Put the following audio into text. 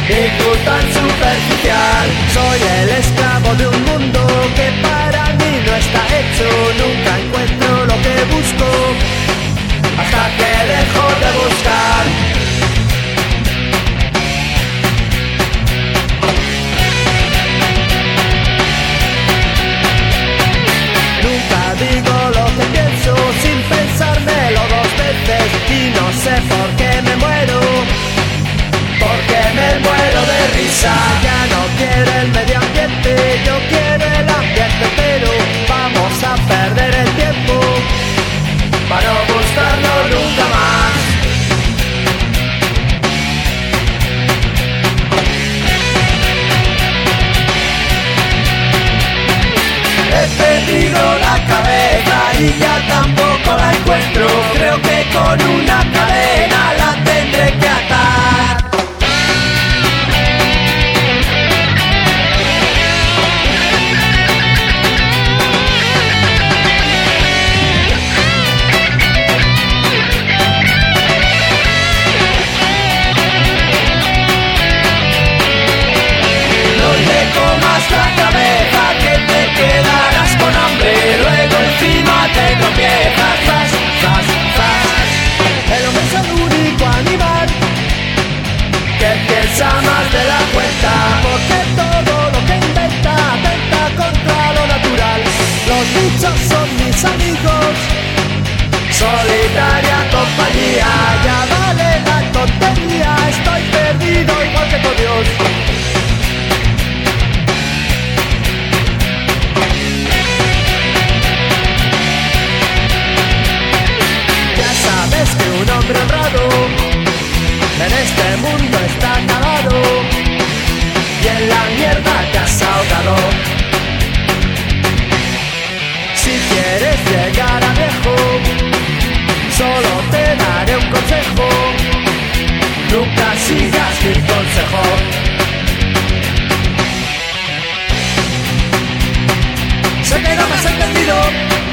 y tú tan superficial. Soy el esclavo de un mundo que para mí no está hecho. Nunca encuentro lo que busco hasta que dejo de buscar. Nunca digo lo que pienso sin pensármelo dos veces, y no sé por qué me muero, porque me muero de risa. Ya no quiero el medio ambiente, yo quiero el ambiente, pero vamos a perder el tiempo para no buscarlo nunca más. He perdido la cabeza y ya tampoco la encuentro. Creo que con una cadena la tendré que atar. No le comas la cabeza que te quedarás con hambre, luego encima te tropiezas. Flash, flash, flash. El hombre es el único animal que piensa más de la cuenta, porque todo lo que inventa atenta contra lo natural. Los bichos son mis amigos, solitaria compañía. Ya vale la tontería, estoy perdido igual que con Dios. Sabes que un hombre honrado en este mundo está acabado, y en la mierda te has ahogado. Si quieres llegar a viejo, solo te daré un consejo: nunca sigas mi consejo. Sé que no me has entendido,